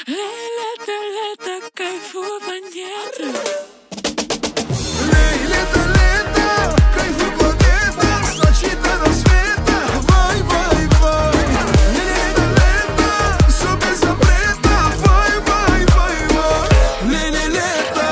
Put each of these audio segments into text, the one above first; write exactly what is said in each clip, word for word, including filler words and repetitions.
Лето, лето, кайфуй планеты. Лето, лето, кайфуй планета, с ночи до рассвета. Вай, вай, вай. Лето, лето, все без запрета. Вай, вай, вай, вай. Лето, лето.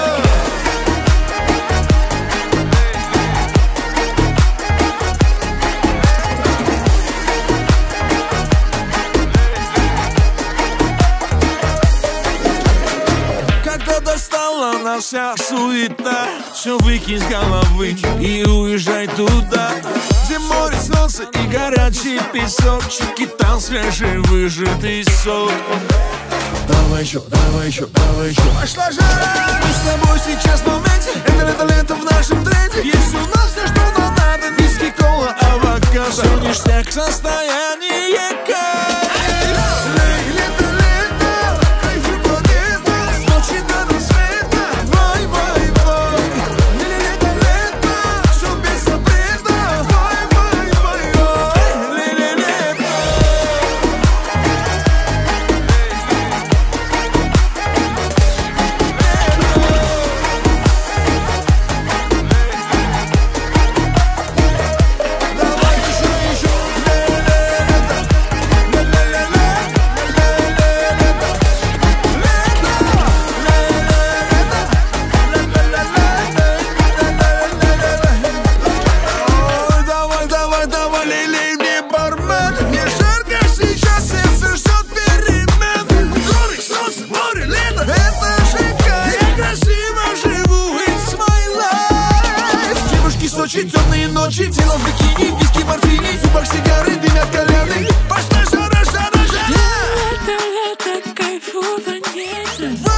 Когда достала нас вся суета, все выкинь с головы и уезжай туда, где море, солнце и горячий песок, чики там свежий выжатый сок. Давай еще, давай еще, давай еще. Пошла жара, мы с тобой сейчас в моменте. Это лето, лето в нашем тренде. Есть у нас все, что нам надо. Виски, кола, авокадо. Все ништяк, состояние кайф. Лето, лето, кайфуй планета, с ночи до рассвета. Вай, вай, вай. Лето, лето, все без запрета. Вай, вай, вай, вай. Лето, лето. Давай еще, еще. Ой, давай, давай, давай, лей мне, бармен. Мне жарко сейчас, сердце ждет перемен. Горы, солнце, море, лето, это же кайф. Я красиво живу, it's my life. Девушки Сочи, темные ночи, тело в бикини, виски, мартини, в зубах сигары, дымят кальяны. Пошла жара, жара, жара. Лето, лето, кайфуй планеты.